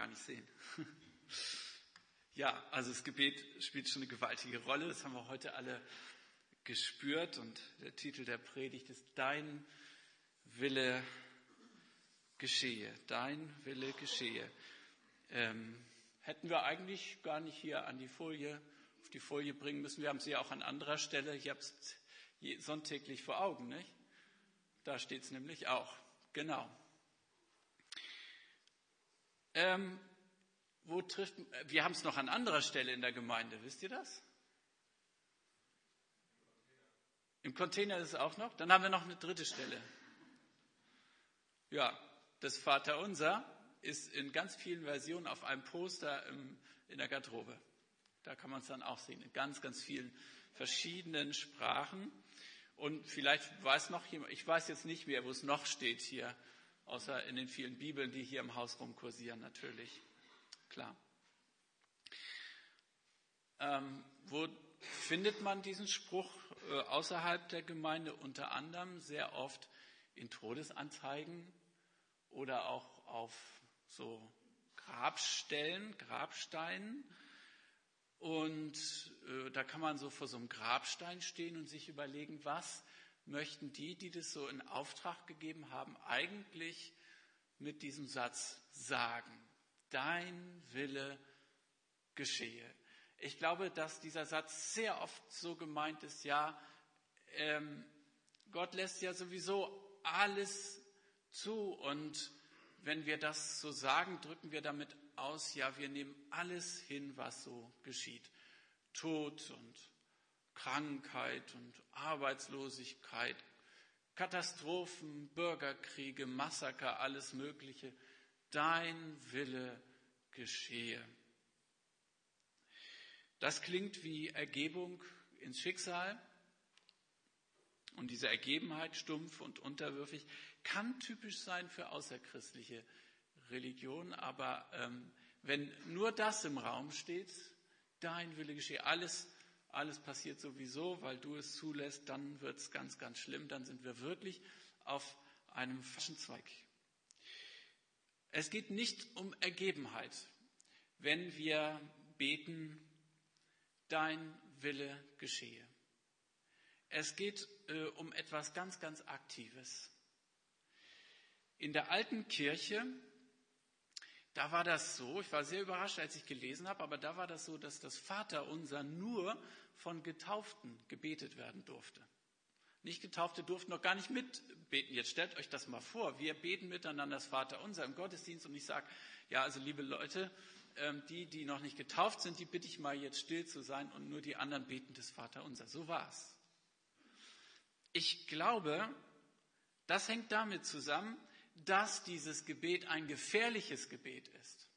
gar nicht sehen. Ja, also das Gebet spielt schon eine gewaltige Rolle. Das haben wir heute alle gespürt. Und der Titel der Predigt ist Dein Wille geschehe. Dein Wille geschehe. Hätten wir eigentlich gar nicht hier auf die Folie bringen müssen. Wir haben sie ja auch an anderer Stelle. Ich habe es sonntäglich vor Augen, nicht? Da steht es nämlich auch. Genau. Wir haben es noch an anderer Stelle in der Gemeinde, wisst ihr das? Im Container ist es auch noch. Dann haben wir noch eine dritte Stelle. Ja, das Vaterunser ist in ganz vielen Versionen auf einem Poster in der Garderobe. Da kann man es dann auch sehen, in ganz, ganz vielen verschiedenen Sprachen. Und vielleicht weiß noch jemand, ich weiß jetzt nicht mehr, wo es noch steht hier, außer in den vielen Bibeln, die hier im Haus rumkursieren natürlich. Klar. Wo findet man diesen Spruch außerhalb der Gemeinde? Unter anderem sehr oft in Todesanzeigen oder auch auf so Grabsteinen. Und da kann man so vor so einem Grabstein stehen und sich überlegen, was möchten die das so in Auftrag gegeben haben, eigentlich mit diesem Satz sagen. Dein Wille geschehe. Ich glaube, dass dieser Satz sehr oft so gemeint ist, ja, Gott lässt ja sowieso alles zu und wenn wir das so sagen, drücken wir damit aus, ja, wir nehmen alles hin, was so geschieht. Tod und Krankheit und Arbeitslosigkeit, Katastrophen, Bürgerkriege, Massaker, alles Mögliche. Dein Wille geschehe. Das klingt wie Ergebung ins Schicksal. Und diese Ergebenheit, stumpf und unterwürfig, kann typisch sein für außerchristliche Religionen. Aber wenn nur das im Raum steht, dein Wille geschehe, alles passiert sowieso, weil du es zulässt, dann wird es ganz, ganz schlimm. Dann sind wir wirklich auf einem falschen Zweig. Es geht nicht um Ergebenheit, wenn wir beten, dein Wille geschehe. Es geht um etwas ganz, ganz Aktives. In der alten Kirche, da war das so, ich war sehr überrascht, als ich gelesen habe, aber da war das so, dass das Vaterunser nur von Getauften gebetet werden durfte. Nicht-Getaufte durften noch gar nicht mitbeten. Jetzt stellt euch das mal vor. Wir beten miteinander das Vaterunser im Gottesdienst und ich sage, ja, also liebe Leute, die noch nicht getauft sind, die bitte ich mal jetzt still zu sein und nur die anderen beten das Vaterunser. So war's. Ich glaube, das hängt damit zusammen, dass dieses Gebet ein gefährliches Gebet ist.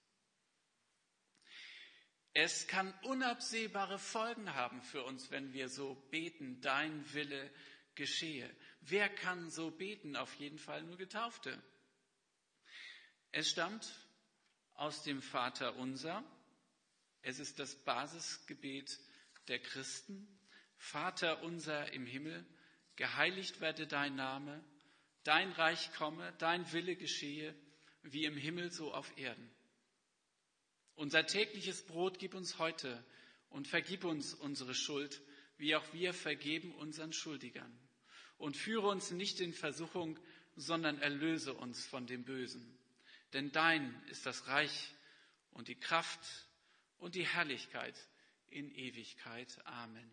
Es kann unabsehbare Folgen haben für uns, wenn wir so beten, dein Wille geschehe. Wer kann so beten? Auf jeden Fall nur Getaufte. Es stammt aus dem Vaterunser. Es ist das Basisgebet der Christen. Vater unser im Himmel, geheiligt werde dein Name, dein Reich komme, dein Wille geschehe, wie im Himmel so auf Erden. Unser tägliches Brot gib uns heute und vergib uns unsere Schuld, wie auch wir vergeben unseren Schuldigern. Und führe uns nicht in Versuchung, sondern erlöse uns von dem Bösen. Denn dein ist das Reich und die Kraft und die Herrlichkeit in Ewigkeit. Amen.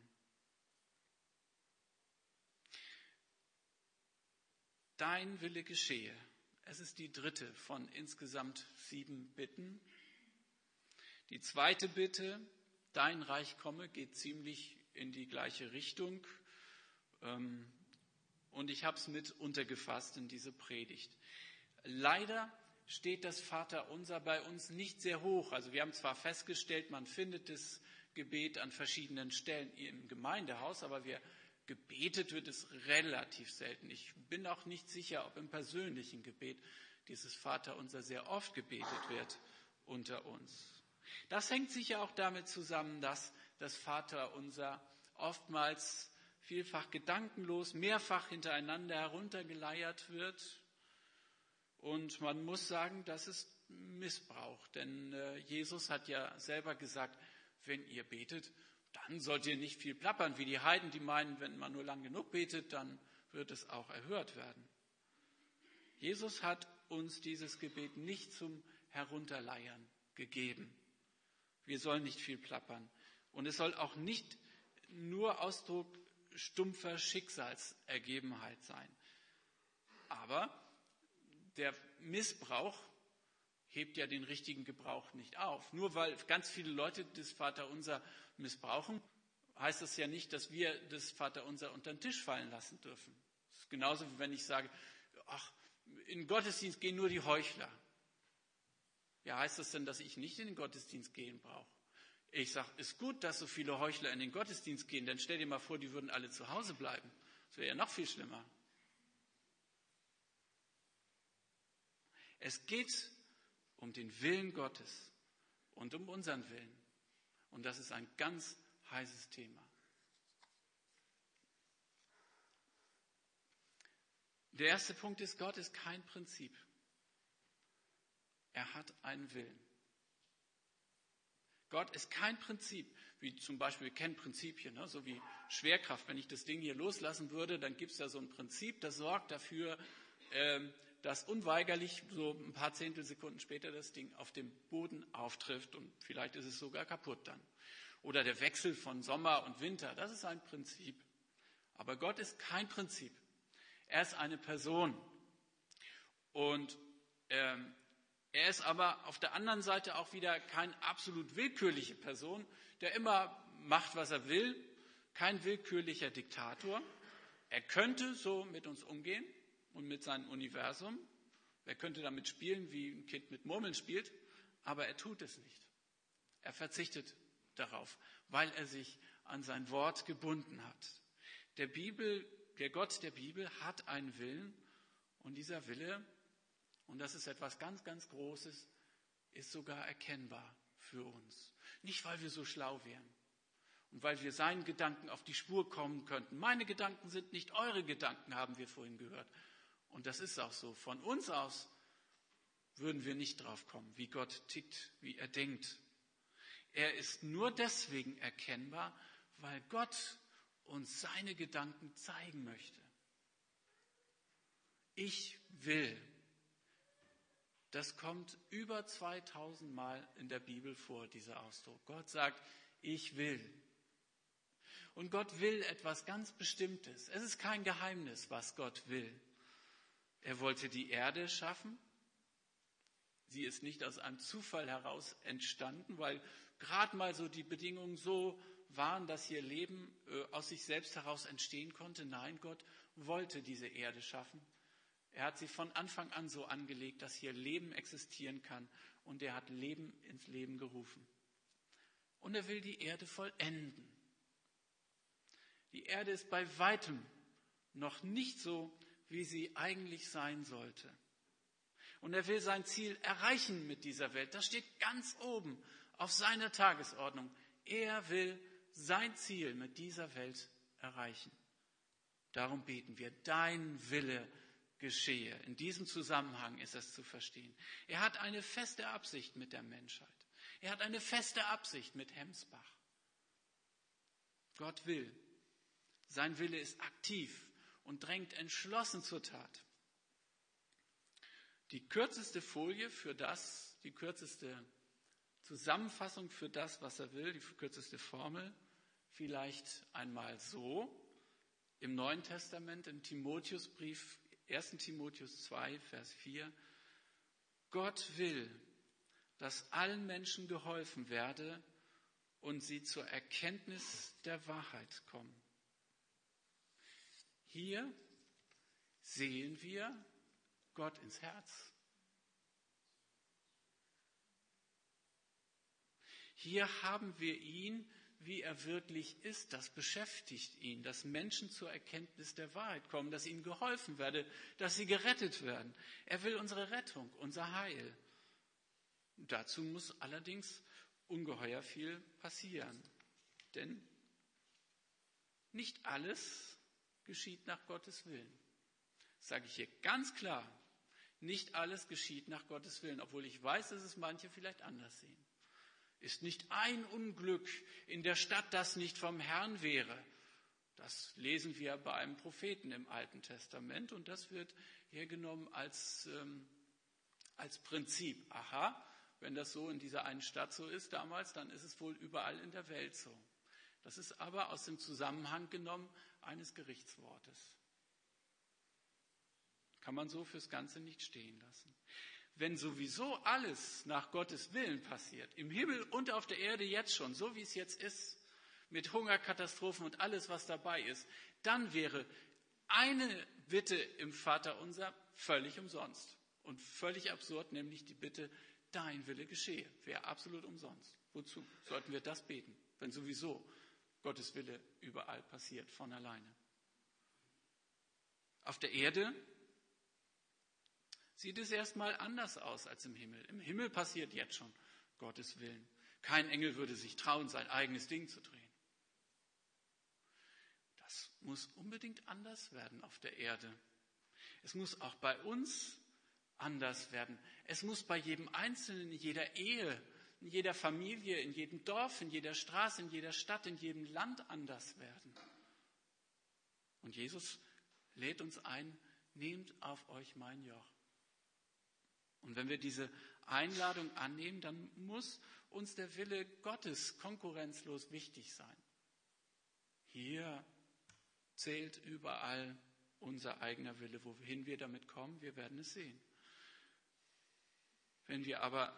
Dein Wille geschehe. Es ist die dritte von insgesamt 7 Bitten. Die zweite Bitte, dein Reich komme, geht ziemlich in die gleiche Richtung. Und ich habe es mit untergefasst in diese Predigt. Leider steht das Vaterunser bei uns nicht sehr hoch. Also wir haben zwar festgestellt, man findet das Gebet an verschiedenen Stellen im Gemeindehaus, aber gebetet wird es relativ selten. Ich bin auch nicht sicher, ob im persönlichen Gebet dieses Vaterunser sehr oft gebetet wird unter uns. Das hängt sicher auch damit zusammen, dass das Vaterunser oftmals vielfach gedankenlos, mehrfach hintereinander heruntergeleiert wird. Und man muss sagen, das ist Missbrauch. Denn Jesus hat ja selber gesagt, wenn ihr betet, dann sollt ihr nicht viel plappern wie die Heiden, die meinen, wenn man nur lang genug betet, dann wird es auch erhört werden. Jesus hat uns dieses Gebet nicht zum Herunterleiern gegeben. Wir sollen nicht viel plappern. Und es soll auch nicht nur Ausdruck stumpfer Schicksalsergebenheit sein. Aber der Missbrauch hebt ja den richtigen Gebrauch nicht auf. Nur weil ganz viele Leute das Vaterunser missbrauchen, heißt das ja nicht, dass wir das Vaterunser unter den Tisch fallen lassen dürfen. Das ist genauso, wie wenn ich sage, ach, in den Gottesdienst gehen nur die Heuchler. Ja, heißt das denn, dass ich nicht in den Gottesdienst gehen brauche? Ich sage, ist gut, dass so viele Heuchler in den Gottesdienst gehen, denn stell dir mal vor, die würden alle zu Hause bleiben. Das wäre ja noch viel schlimmer. Es geht um den Willen Gottes und um unseren Willen. Und das ist ein ganz heißes Thema. Der erste Punkt ist, Gott ist kein Prinzip. Er hat einen Willen. Gott ist kein Prinzip, wie zum Beispiel, wir kennen Prinzipien, ne? So wie Schwerkraft. Wenn ich das Ding hier loslassen würde, dann gibt es da so ein Prinzip, das sorgt dafür, dass unweigerlich so ein paar Zehntelsekunden später das Ding auf dem Boden auftrifft und vielleicht ist es sogar kaputt dann. Oder der Wechsel von Sommer und Winter, das ist ein Prinzip. Aber Gott ist kein Prinzip. Er ist eine Person. Und er ist aber auf der anderen Seite auch wieder keine absolut willkürliche Person, der immer macht, was er will, kein willkürlicher Diktator. Er könnte so mit uns umgehen und mit seinem Universum. Er könnte damit spielen, wie ein Kind mit Murmeln spielt, aber er tut es nicht. Er verzichtet darauf, weil er sich an sein Wort gebunden hat. Der Gott der Bibel hat einen Willen und dieser Wille, und das ist etwas ganz, ganz Großes, ist sogar erkennbar für uns. Nicht, weil wir so schlau wären und weil wir seinen Gedanken auf die Spur kommen könnten. Meine Gedanken sind nicht eure Gedanken, haben wir vorhin gehört. Und das ist auch so. Von uns aus würden wir nicht drauf kommen, wie Gott tickt, wie er denkt. Er ist nur deswegen erkennbar, weil Gott uns seine Gedanken zeigen möchte. Ich will. Das kommt über 2000 Mal in der Bibel vor, dieser Ausdruck. Gott sagt, ich will. Und Gott will etwas ganz Bestimmtes. Es ist kein Geheimnis, was Gott will. Er wollte die Erde schaffen. Sie ist nicht aus einem Zufall heraus entstanden, weil gerade mal so die Bedingungen so waren, dass hier Leben aus sich selbst heraus entstehen konnte. Nein, Gott wollte diese Erde schaffen. Er hat sie von Anfang an so angelegt, dass hier Leben existieren kann. Und er hat Leben ins Leben gerufen. Und er will die Erde vollenden. Die Erde ist bei weitem noch nicht so, wie sie eigentlich sein sollte. Und er will sein Ziel erreichen mit dieser Welt. Das steht ganz oben auf seiner Tagesordnung. Er will sein Ziel mit dieser Welt erreichen. Darum beten wir, dein Wille geschehe. In diesem Zusammenhang ist es zu verstehen. Er hat eine feste Absicht mit der Menschheit. Er hat eine feste Absicht mit Hemsbach. Gott will. Sein Wille ist aktiv und drängt entschlossen zur Tat. Die kürzeste Folie für das, die kürzeste Zusammenfassung für das, was er will, die kürzeste Formel, vielleicht einmal so, im Neuen Testament, im Timotheusbrief, 1. Timotheus 2, Vers 4, Gott will, dass allen Menschen geholfen werde und sie zur Erkenntnis der Wahrheit kommen. Hier sehen wir Gott ins Herz. Hier haben wir ihn, wie er wirklich ist. Das beschäftigt ihn, dass Menschen zur Erkenntnis der Wahrheit kommen, dass ihnen geholfen werde, dass sie gerettet werden. Er will unsere Rettung, unser Heil. Dazu muss allerdings ungeheuer viel passieren. Denn nicht alles geschieht nach Gottes Willen. Das sage ich hier ganz klar. Nicht alles geschieht nach Gottes Willen, obwohl ich weiß, dass es manche vielleicht anders sehen. Ist nicht ein Unglück in der Stadt, das nicht vom Herrn wäre. Das lesen wir bei einem Propheten im Alten Testament und das wird hergenommen als Prinzip. Aha, wenn das so in dieser einen Stadt so ist damals, dann ist es wohl überall in der Welt so. Das ist aber aus dem Zusammenhang genommen eines Gerichtswortes. Kann man so fürs Ganze nicht stehen lassen. Wenn sowieso alles nach Gottes Willen passiert, im Himmel und auf der Erde jetzt schon, so wie es jetzt ist, mit Hungerkatastrophen und alles, was dabei ist, dann wäre eine Bitte im Vaterunser völlig umsonst und völlig absurd, nämlich die Bitte, dein Wille geschehe, wäre absolut umsonst. Wozu sollten wir das beten, wenn sowieso Gottes Wille überall passiert von alleine? Auf der Erde sieht es erstmal anders aus als im Himmel. Im Himmel passiert jetzt schon Gottes Willen. Kein Engel würde sich trauen, sein eigenes Ding zu drehen. Das muss unbedingt anders werden auf der Erde. Es muss auch bei uns anders werden. Es muss bei jedem Einzelnen, in jeder Ehe, in jeder Familie, in jedem Dorf, in jeder Straße, in jeder Stadt, in jedem Land anders werden. Und Jesus lädt uns ein, nehmt auf euch mein Joch. Und wenn wir diese Einladung annehmen, dann muss uns der Wille Gottes konkurrenzlos wichtig sein. Hier zählt überall unser eigener Wille. Wohin wir damit kommen, wir werden es sehen. Wenn wir aber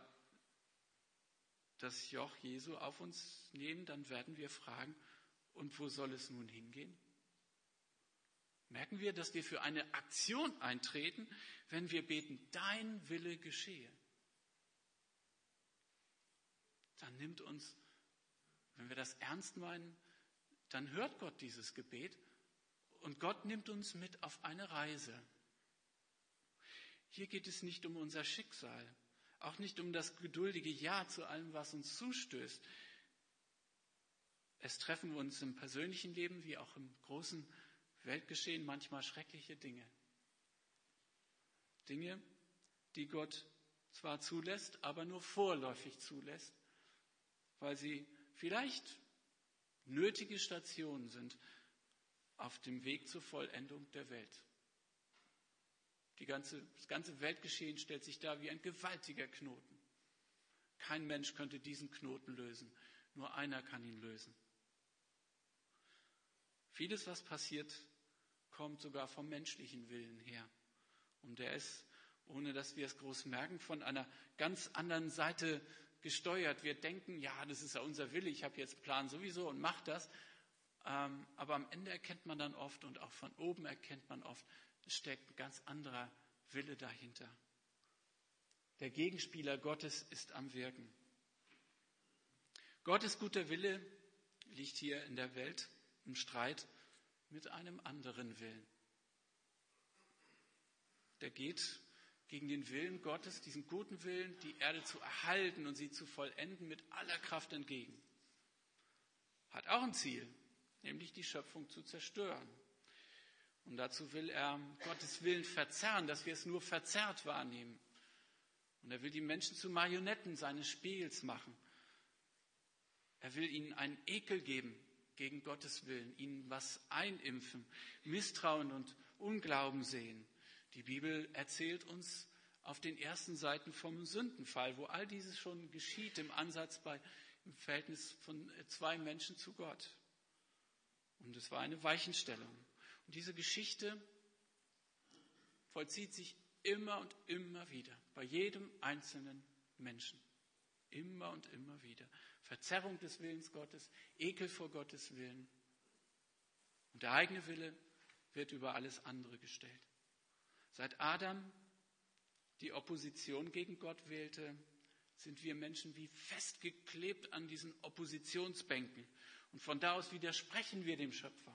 das Joch Jesu auf uns nehmen, dann werden wir fragen, und wo soll es nun hingehen? Merken wir, dass wir für eine Aktion eintreten, wenn wir beten, dein Wille geschehe. Dann nimmt uns, wenn wir das ernst meinen, dann hört Gott dieses Gebet und Gott nimmt uns mit auf eine Reise. Hier geht es nicht um unser Schicksal, auch nicht um das geduldige Ja zu allem, was uns zustößt. Es treffen uns im persönlichen Leben wie auch im großen Weltgeschehen manchmal schreckliche Dinge. Dinge, die Gott zwar zulässt, aber nur vorläufig zulässt, weil sie vielleicht nötige Stationen sind auf dem Weg zur Vollendung der Welt. Das ganze Weltgeschehen stellt sich dar wie ein gewaltiger Knoten. Kein Mensch könnte diesen Knoten lösen, nur einer kann ihn lösen. Vieles, was passiert, kommt sogar vom menschlichen Willen her. Und der ist, ohne dass wir es groß merken, von einer ganz anderen Seite gesteuert. Wir denken, ja, das ist ja unser Wille, ich habe jetzt Plan sowieso und mache das. Aber am Ende erkennt man dann oft und auch von oben erkennt man oft, es steckt ein ganz anderer Wille dahinter. Der Gegenspieler Gottes ist am Wirken. Gottes guter Wille liegt hier in der Welt im Streit mit einem anderen Willen. Der geht gegen den Willen Gottes, diesen guten Willen, die Erde zu erhalten und sie zu vollenden, mit aller Kraft entgegen. Hat auch ein Ziel, nämlich die Schöpfung zu zerstören. Und dazu will er Gottes Willen verzerren, dass wir es nur verzerrt wahrnehmen. Und er will die Menschen zu Marionetten seines Spiels machen. Er will ihnen einen Ekel geben gegen Gottes Willen, ihnen was einimpfen, Misstrauen und Unglauben sehen. Die Bibel erzählt uns auf den ersten Seiten vom Sündenfall, wo all dieses schon geschieht im Ansatz im Verhältnis von zwei Menschen zu Gott. Und es war eine Weichenstellung. Und diese Geschichte vollzieht sich immer und immer wieder, bei jedem einzelnen Menschen. Immer und immer wieder. Verzerrung des Willens Gottes, Ekel vor Gottes Willen. Und der eigene Wille wird über alles andere gestellt. Seit Adam die Opposition gegen Gott wählte, sind wir Menschen wie festgeklebt an diesen Oppositionsbänken. Und von da aus widersprechen wir dem Schöpfer.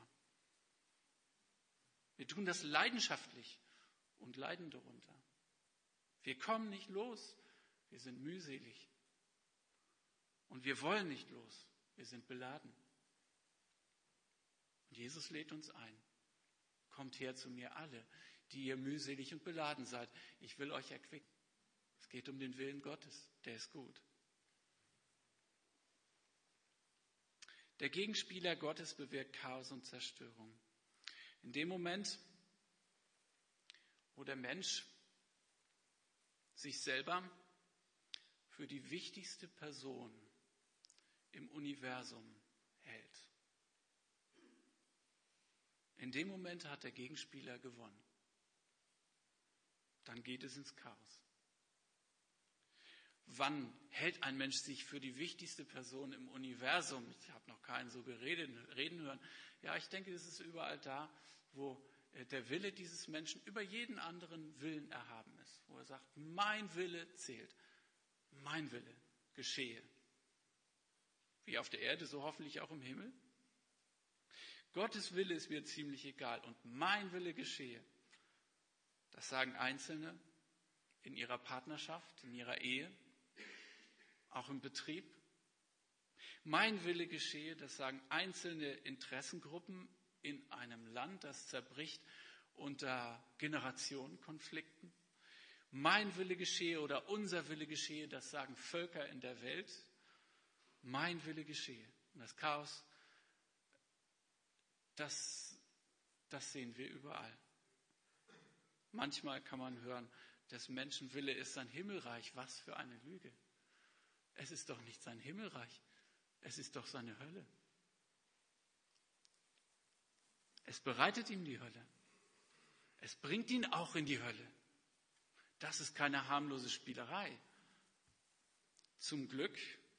Wir tun das leidenschaftlich und leiden darunter. Wir kommen nicht los, wir sind mühselig. Und wir wollen nicht los, wir sind beladen. Und Jesus lädt uns ein. Kommt her zu mir alle, die ihr mühselig und beladen seid. Ich will euch erquicken. Es geht um den Willen Gottes, der ist gut. Der Gegenspieler Gottes bewirkt Chaos und Zerstörung. In dem Moment, wo der Mensch sich selber für die wichtigste Person im Universum hält, in dem Moment hat der Gegenspieler gewonnen. Dann geht es ins Chaos. Wann hält ein Mensch sich für die wichtigste Person im Universum? Ich habe noch keinen so reden hören. Ja, ich denke, es ist überall da, wo der Wille dieses Menschen über jeden anderen Willen erhaben ist. Wo er sagt, mein Wille zählt. Mein Wille geschehe. Wie auf der Erde, so hoffentlich auch im Himmel. Gottes Wille ist mir ziemlich egal und mein Wille geschehe. Das sagen Einzelne in ihrer Partnerschaft, in ihrer Ehe, auch im Betrieb. Mein Wille geschehe, das sagen einzelne Interessengruppen in einem Land, das zerbricht unter Generationenkonflikten. Mein Wille geschehe oder unser Wille geschehe, das sagen Völker in der Welt. Mein Wille geschehe. Und das Chaos, das sehen wir überall. Manchmal kann man hören, des Menschen Wille ist sein Himmelreich. Was für eine Lüge. Es ist doch nicht sein Himmelreich. Es ist doch seine Hölle. Es bereitet ihm die Hölle. Es bringt ihn auch in die Hölle. Das ist keine harmlose Spielerei. Zum Glück,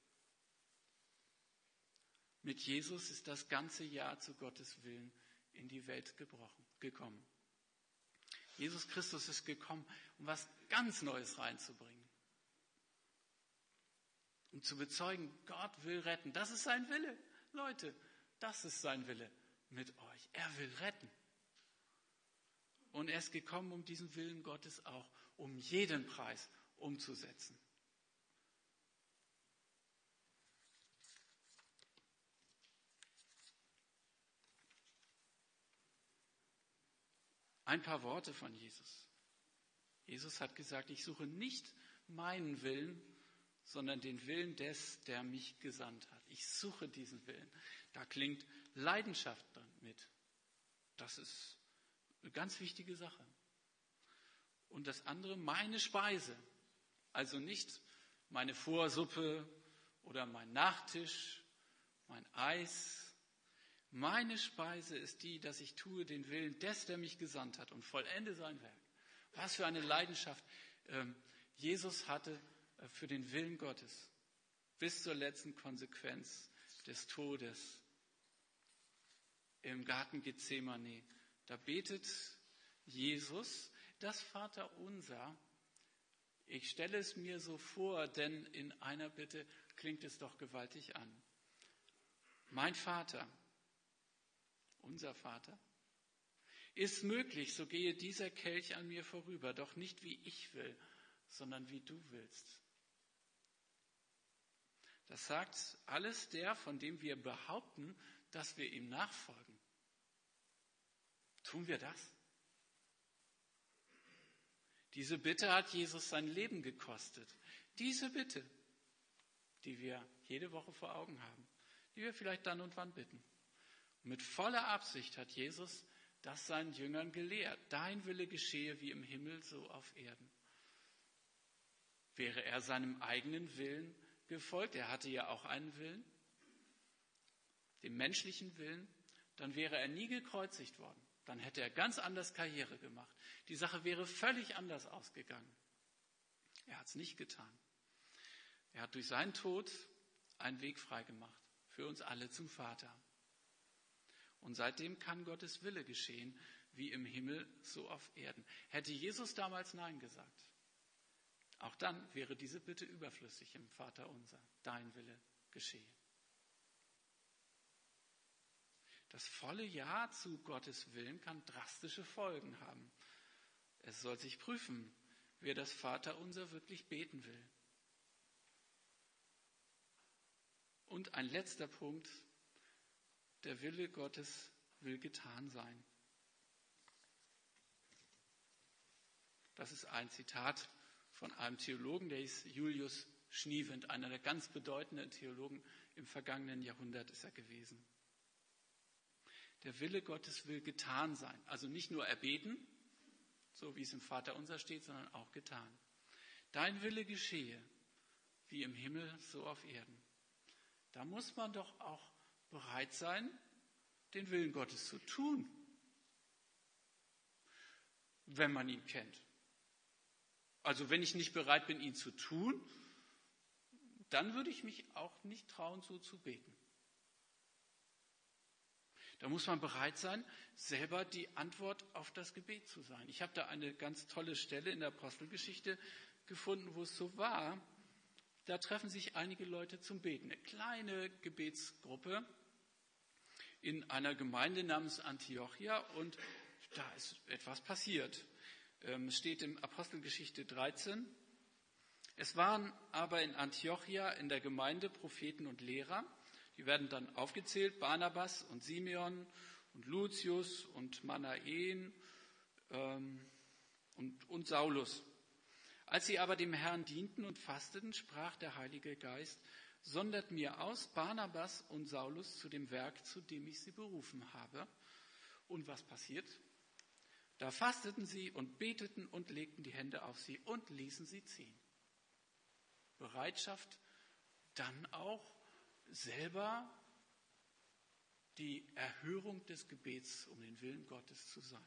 mit Jesus ist das ganze Ja zu Gottes Willen in die Welt gekommen. Jesus Christus ist gekommen, um was ganz Neues reinzubringen. Um zu bezeugen, Gott will retten. Das ist sein Wille. Leute, das ist sein Wille mit euch. Er will retten. Und er ist gekommen, um diesen Willen Gottes auch um jeden Preis umzusetzen. Ein paar Worte von Jesus. Jesus hat gesagt, ich suche nicht meinen Willen, sondern den Willen des, der mich gesandt hat. Ich suche diesen Willen. Da klingt Leidenschaft mit. Das ist eine ganz wichtige Sache. Und das andere, meine Speise. Also nicht meine Vorsuppe oder mein Nachtisch, mein Eis. Meine Speise ist die, dass ich tue den Willen des, der mich gesandt hat und vollende sein Werk. Was für eine Leidenschaft Jesus hatte für den Willen Gottes. Bis zur letzten Konsequenz des Todes im Garten Gethsemane. Da betet Jesus das Vaterunser. Ich stelle es mir so vor, denn in einer Bitte klingt es doch gewaltig an. Mein Vater, unser Vater, ist möglich, so gehe dieser Kelch an mir vorüber, doch nicht wie ich will, sondern wie du willst. Das sagt alles der, von dem wir behaupten, dass wir ihm nachfolgen. Tun wir das? Diese Bitte hat Jesus sein Leben gekostet. Diese Bitte, die wir jede Woche vor Augen haben, die wir vielleicht dann und wann bitten. Und mit voller Absicht hat Jesus das seinen Jüngern gelehrt. Dein Wille geschehe wie im Himmel, so auf Erden. Wäre er seinem eigenen Willen gefolgt, er hatte ja auch einen Willen, dem menschlichen Willen, dann wäre er nie gekreuzigt worden. Dann hätte er ganz anders Karriere gemacht. Die Sache wäre völlig anders ausgegangen. Er hat es nicht getan. Er hat durch seinen Tod einen Weg freigemacht für uns alle zum Vater. Und seitdem kann Gottes Wille geschehen, wie im Himmel, so auf Erden. Hätte Jesus damals Nein gesagt, auch dann wäre diese Bitte überflüssig im Vaterunser. Dein Wille geschehe. Das volle Ja zu Gottes Willen kann drastische Folgen haben. Es soll sich prüfen, wer das Vaterunser wirklich beten will. Und ein letzter Punkt, der Wille Gottes will getan sein. Das ist ein Zitat von einem Theologen, der hieß Julius Schniewind, einer der ganz bedeutenden Theologen im vergangenen Jahrhundert ist er gewesen. Der Wille Gottes will getan sein, also nicht nur erbeten, so wie es im Vaterunser steht, sondern auch getan. Dein Wille geschehe, wie im Himmel, so auf Erden. Da muss man doch auch bereit sein, den Willen Gottes zu tun, wenn man ihn kennt. Also wenn ich nicht bereit bin, ihn zu tun, dann würde ich mich auch nicht trauen, so zu beten. Da muss man bereit sein, selber die Antwort auf das Gebet zu sein. Ich habe da eine ganz tolle Stelle in der Apostelgeschichte gefunden, wo es so war. Da treffen sich einige Leute zum Beten. Eine kleine Gebetsgruppe in einer Gemeinde namens Antiochia und da ist etwas passiert. Es steht in Apostelgeschichte 13. Es waren aber in Antiochia in der Gemeinde Propheten und Lehrer. Die werden dann aufgezählt, Barnabas und Simeon und Lucius und Manaen und Saulus. Als sie aber dem Herrn dienten und fasteten, sprach der Heilige Geist, sondert mir aus Barnabas und Saulus zu dem Werk, zu dem ich sie berufen habe. Und was passiert? Da fasteten sie und beteten und legten die Hände auf sie und ließen sie ziehen. Bereitschaft, dann auch selber die Erhörung des Gebets um den Willen Gottes zu sein.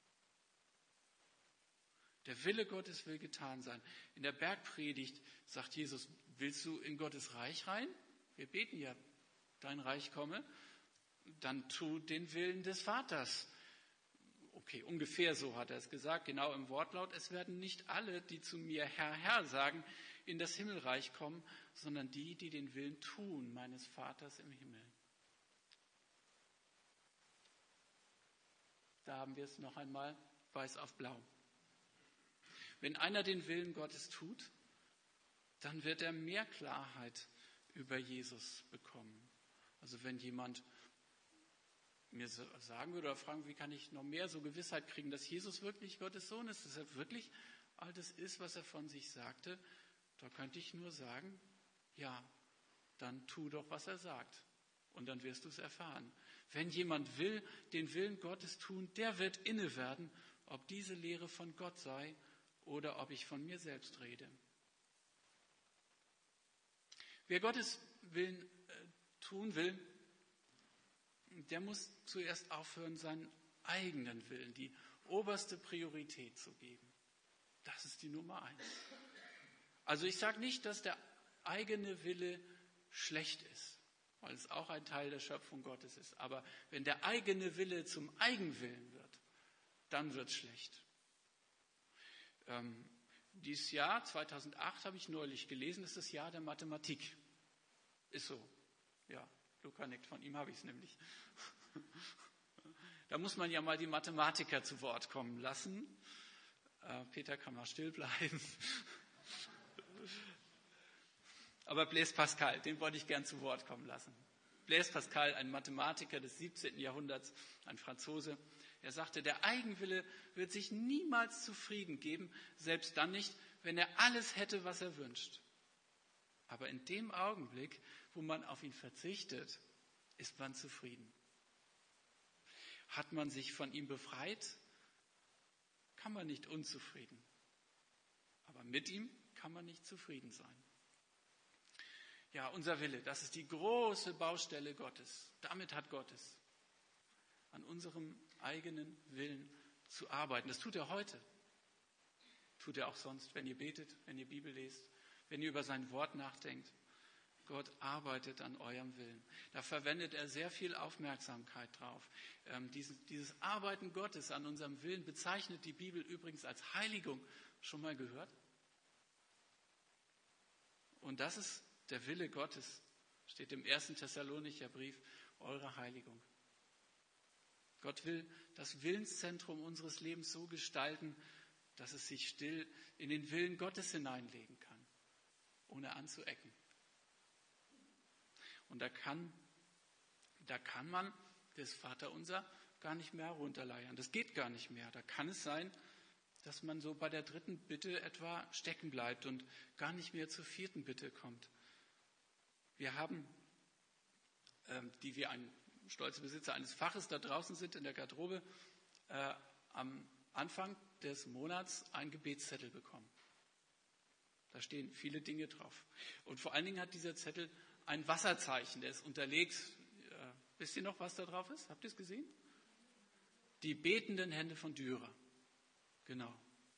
Der Wille Gottes will getan sein. In der Bergpredigt sagt Jesus, willst du in Gottes Reich rein? Wir beten ja, dein Reich komme. Dann tu den Willen des Vaters. Okay, ungefähr so hat er es gesagt, genau im Wortlaut. Es werden nicht alle, die zu mir Herr, Herr sagen, in das Himmelreich kommen, sondern die, die den Willen tun meines Vaters im Himmel. Da haben wir es noch einmal weiß auf blau. Wenn einer den Willen Gottes tut, dann wird er mehr Klarheit über Jesus bekommen. Also wenn jemand mir sagen würde oder fragen, wie kann ich noch mehr so Gewissheit kriegen, dass Jesus wirklich Gottes Sohn ist, dass er wirklich all das ist, was er von sich sagte, da könnte ich nur sagen, ja, dann tu doch, was er sagt. Und dann wirst du es erfahren. Wenn jemand will, den Willen Gottes tun, der wird inne werden, ob diese Lehre von Gott sei oder ob ich von mir selbst rede. Wer Gottes Willen tun will, der muss zuerst aufhören, seinen eigenen Willen die oberste Priorität zu geben. Das ist die Nummer 1. Also ich sage nicht, dass der eigene Wille schlecht ist, weil es auch ein Teil der Schöpfung Gottes ist. Aber wenn der eigene Wille zum Eigenwillen wird, dann wird es schlecht. Dieses Jahr, 2008, habe ich neulich gelesen, ist das Jahr der Mathematik. Ist so. Ja, Luca nickt, von ihm habe ich es nämlich. Da muss man ja mal die Mathematiker zu Wort kommen lassen. Peter kann mal still bleiben. Aber Blaise Pascal, den wollte ich gern zu Wort kommen lassen. Blaise Pascal, ein Mathematiker des 17. Jahrhunderts, ein Franzose, er sagte, der Eigenwille wird sich niemals zufrieden geben, selbst dann nicht, wenn er alles hätte, was er wünscht. Aber in dem Augenblick, wo man auf ihn verzichtet, ist man zufrieden. Hat man sich von ihm befreit, kann man nicht unzufrieden. Aber mit ihm kann man nicht zufrieden sein. Ja, unser Wille, das ist die große Baustelle Gottes. Damit hat Gott es, an unserem eigenen Willen zu arbeiten. Das tut er heute. Tut er auch sonst, wenn ihr betet, wenn ihr Bibel lest, wenn ihr über sein Wort nachdenkt. Gott arbeitet an eurem Willen. Da verwendet er sehr viel Aufmerksamkeit drauf. Dieses Arbeiten Gottes an unserem Willen bezeichnet die Bibel übrigens als Heiligung. Schon mal gehört? Und das ist der Wille Gottes, steht im 1. Thessalonicher Brief, eure Heiligung. Gott will das Willenszentrum unseres Lebens so gestalten, dass es sich still in den Willen Gottes hineinlegen kann, ohne anzuecken. Und da kann man das Vaterunser gar nicht mehr herunterleiern. Das geht gar nicht mehr. Da kann es sein, dass man so bei der 3. Bitte etwa stecken bleibt und gar nicht mehr zur 4. Bitte kommt. Wir haben, die wir ein stolzer Besitzer eines Faches da draußen sind in der Garderobe, am Anfang des Monats einen Gebetszettel bekommen. Da stehen viele Dinge drauf. Und vor allen Dingen hat dieser Zettel ein Wasserzeichen, der ist unterlegt. Wisst ihr noch, was da drauf ist? Habt ihr es gesehen? Die betenden Hände von Dürer. Genau.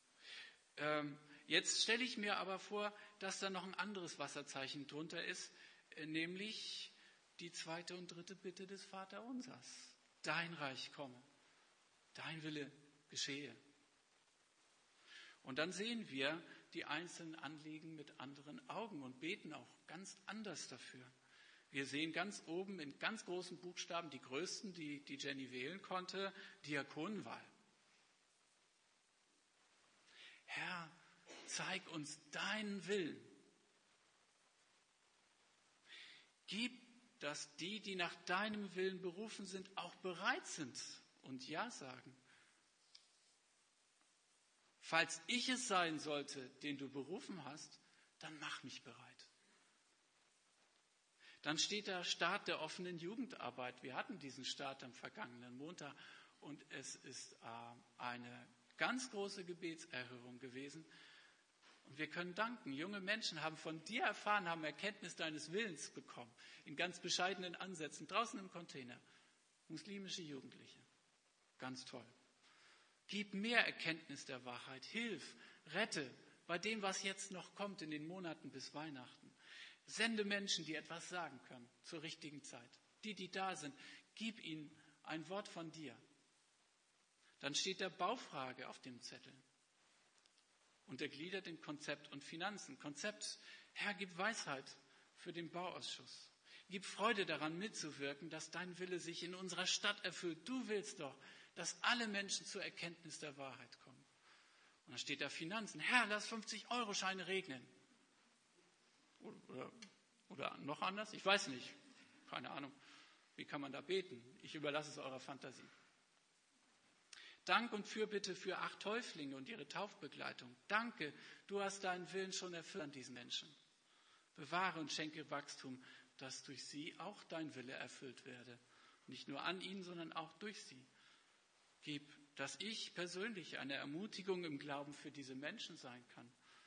Jetzt stelle ich mir aber vor, dass da noch ein anderes Wasserzeichen drunter ist, nämlich die 2. und 3. Bitte des Vaterunsers. Dein Reich komme, dein Wille geschehe. Und dann sehen wir die einzelnen Anliegen mit anderen Augen und beten auch ganz anders dafür. Wir sehen ganz oben in ganz großen Buchstaben die größten, die Jenny wählen konnte, Diakonenwahl. Herr, zeig uns deinen Willen. Gib, dass die nach deinem Willen berufen sind, auch bereit sind und Ja sagen. Falls ich es sein sollte, den du berufen hast, dann mach mich bereit. Dann steht da Start der offenen Jugendarbeit. Wir hatten diesen Start am vergangenen Montag und es ist eine ganz große Gebetserhörung gewesen. Und wir können danken. Junge Menschen haben von dir erfahren, haben Erkenntnis deines Willens bekommen. In ganz bescheidenen Ansätzen, draußen im Container. Muslimische Jugendliche. Ganz toll. Gib mehr Erkenntnis der Wahrheit. Hilf, rette bei dem, was jetzt noch kommt in den Monaten bis Weihnachten. Sende Menschen, die etwas sagen können zur richtigen Zeit. Die da sind, gib ihnen ein Wort von dir. Dann steht der Baufrage auf dem Zettel. Untergliedert in Konzept und Finanzen. Konzept, Herr, gib Weisheit für den Bauausschuss. Gib Freude daran mitzuwirken, dass dein Wille sich in unserer Stadt erfüllt. Du willst doch, dass alle Menschen zur Erkenntnis der Wahrheit kommen. Und dann steht da Finanzen. Herr, lass 50-Euro-Scheine regnen. Oder noch anders? Ich weiß nicht. Keine Ahnung. Wie kann man da beten? Ich überlasse es eurer Fantasie. Dank und Fürbitte für 8 Täuflinge und ihre Taufbegleitung. Danke, du hast deinen Willen schon erfüllt an diesen Menschen. Bewahre und schenke Wachstum, dass durch sie auch dein Wille erfüllt werde. Nicht nur an ihnen, sondern auch durch sie. Gib, dass ich persönlich eine Ermutigung im Glauben für diese Menschen sein kann.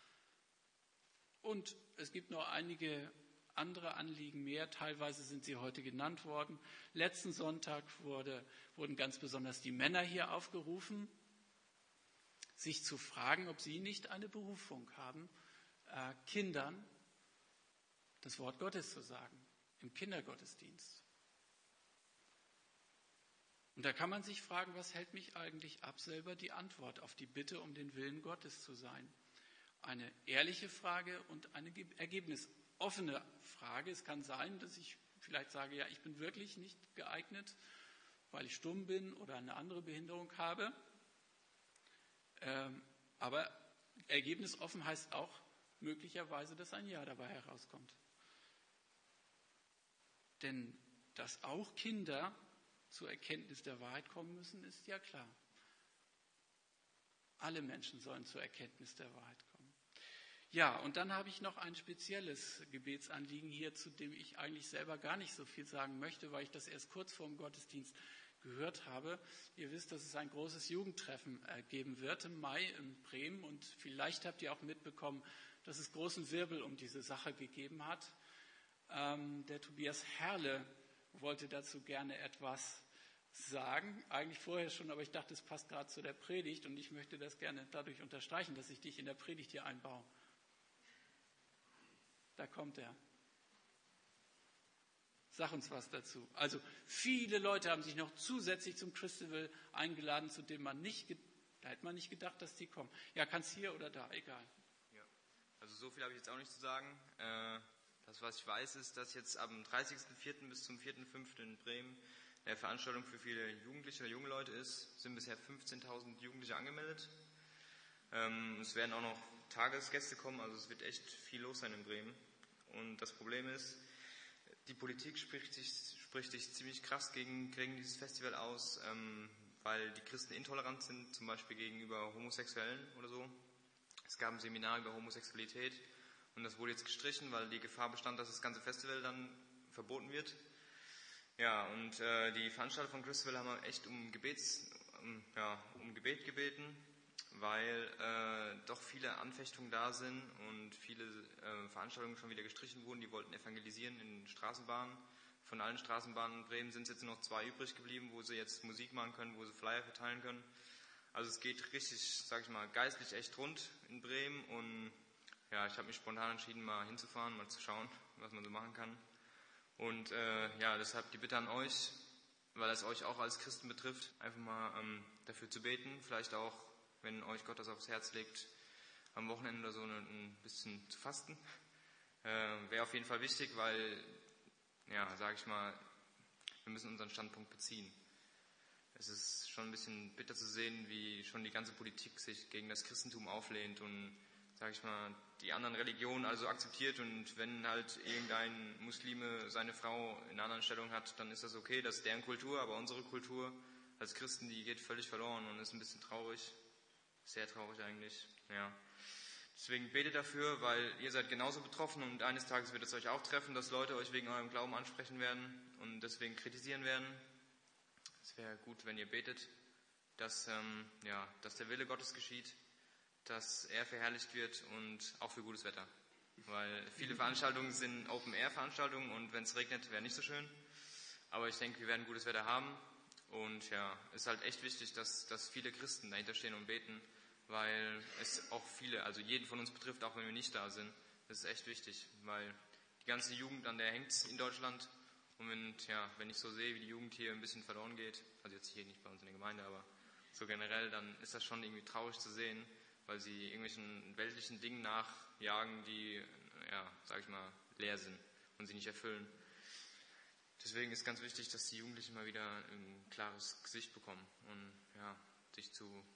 Und es gibt noch einige andere Anliegen mehr. Teilweise sind sie heute genannt worden. Letzten Sonntag wurden ganz besonders die Männer hier aufgerufen, sich zu fragen, ob sie nicht eine Berufung haben, Kindern das Wort Gottes zu sagen, im Kindergottesdienst. Und da kann man sich fragen, was hält mich eigentlich ab, selber die Antwort auf die Bitte um den Willen Gottes zu sein. Eine ehrliche Frage und eine ergebnisoffene Frage. Es kann sein, dass ich vielleicht sage, ja, ich bin wirklich nicht geeignet, weil ich stumm bin oder eine andere Behinderung habe. Aber ergebnisoffen heißt auch möglicherweise, dass ein Ja dabei herauskommt. Denn dass auch Kinder zur Erkenntnis der Wahrheit kommen müssen, ist ja klar. Alle Menschen sollen zur Erkenntnis der Wahrheit kommen. Ja, und dann habe ich noch ein spezielles Gebetsanliegen hier, zu dem ich eigentlich selber gar nicht so viel sagen möchte, weil ich das erst kurz vor dem Gottesdienst gehört habe. Ihr wisst, dass es ein großes Jugendtreffen geben wird im Mai in Bremen und vielleicht habt ihr auch mitbekommen, dass es großen Wirbel um diese Sache gegeben hat. Der Tobias Herle wollte dazu gerne etwas sagen, eigentlich vorher schon, aber ich dachte, es passt gerade zu der Predigt und ich möchte das gerne dadurch unterstreichen, dass ich dich in der Predigt hier einbaue. Da kommt er. Sag uns was dazu. Also viele Leute haben sich noch zusätzlich zum Christival eingeladen, zu dem da hätte man nicht gedacht, dass die kommen. Ja, kannst hier oder da, egal. Ja, also so viel habe ich jetzt auch nicht zu sagen. Das, was ich weiß, ist, dass jetzt am 30.04. bis zum 4.05. in Bremen eine Veranstaltung für viele Jugendliche oder junge Leute ist. Es sind bisher 15.000 Jugendliche angemeldet. Es werden auch noch Tagesgäste kommen, also es wird echt viel los sein in Bremen. Und das Problem ist, die Politik spricht sich ziemlich krass gegen dieses Festival aus, weil die Christen intolerant sind, zum Beispiel gegenüber Homosexuellen oder so. Es gab ein Seminar über Homosexualität und das wurde jetzt gestrichen, weil die Gefahr bestand, dass das ganze Festival dann verboten wird. Ja, und die Veranstalter von Christabel haben echt um Gebet gebeten, weil doch viele Anfechtungen da sind und viele Veranstaltungen schon wieder gestrichen wurden. Die wollten evangelisieren in Straßenbahnen. Von allen Straßenbahnen in Bremen sind jetzt noch 2 übrig geblieben, wo sie jetzt Musik machen können, wo sie Flyer verteilen können. Also es geht richtig, sag ich mal, geistlich echt rund in Bremen und ja, ich habe mich spontan entschieden, mal hinzufahren, mal zu schauen, was man so machen kann. Und deshalb die Bitte an euch, weil es euch auch als Christen betrifft, einfach mal dafür zu beten, vielleicht auch, wenn euch Gott das aufs Herz legt, am Wochenende oder so ein bisschen zu fasten. Wäre auf jeden Fall wichtig, weil, sage ich mal, wir müssen unseren Standpunkt beziehen. Es ist schon ein bisschen bitter zu sehen, wie schon die ganze Politik sich gegen das Christentum auflehnt und, sage ich mal, die anderen Religionen also akzeptiert und wenn halt irgendein Muslime seine Frau in einer anderen Stellung hat, dann ist das okay, das ist deren Kultur, aber unsere Kultur als Christen, die geht völlig verloren und ist ein bisschen traurig, sehr traurig eigentlich, ja. Deswegen betet dafür, weil ihr seid genauso betroffen und eines Tages wird es euch auch treffen, dass Leute euch wegen eurem Glauben ansprechen werden und deswegen kritisieren werden. Es wäre gut, wenn ihr betet, dass der Wille Gottes geschieht, dass er verherrlicht wird und auch für gutes Wetter. Weil viele Veranstaltungen sind Open-Air-Veranstaltungen und wenn es regnet, wäre nicht so schön. Aber ich denke, wir werden gutes Wetter haben. Und ja, es ist halt echt wichtig, dass viele Christen dahinter stehen und beten, weil es auch viele, also jeden von uns betrifft, auch wenn wir nicht da sind. Das ist echt wichtig, weil die ganze Jugend, an der hängt es in Deutschland. Und wenn ich so sehe, wie die Jugend hier ein bisschen verloren geht, also jetzt hier nicht bei uns in der Gemeinde, aber so generell, dann ist das schon irgendwie traurig zu sehen, weil sie irgendwelchen weltlichen Dingen nachjagen, die, sag ich mal, leer sind und sie nicht erfüllen. Deswegen ist ganz wichtig, dass die Jugendlichen mal wieder ein klares Gesicht bekommen und sich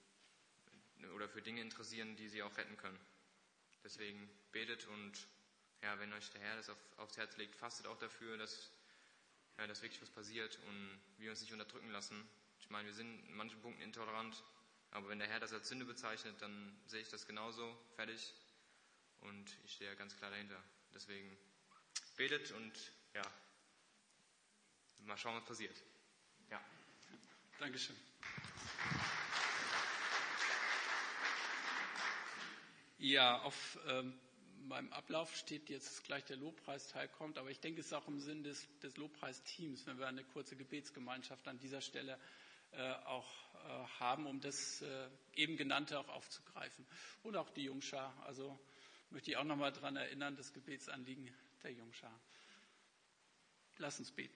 für Dinge interessieren, die sie auch retten können. Deswegen betet und wenn euch der Herr das aufs Herz legt, fastet auch dafür, dass wirklich was passiert und wir uns nicht unterdrücken lassen. Ich meine, wir sind in manchen Punkten intolerant, aber wenn der Herr das als Sünde bezeichnet, dann sehe ich das genauso, fertig. Und ich stehe ja ganz klar dahinter. Deswegen betet und mal schauen, was passiert. Ja. Dankeschön. Ja, auf meinem Ablauf steht jetzt gleich der Lobpreisteil kommt, aber ich denke, es ist auch im Sinn des Lobpreisteams, wenn wir eine kurze Gebetsgemeinschaft an dieser Stelle auch haben, um das eben Genannte auch aufzugreifen. Und auch die Jungschar, also möchte ich auch nochmal daran erinnern, das Gebetsanliegen der Jungschar. Lass uns beten.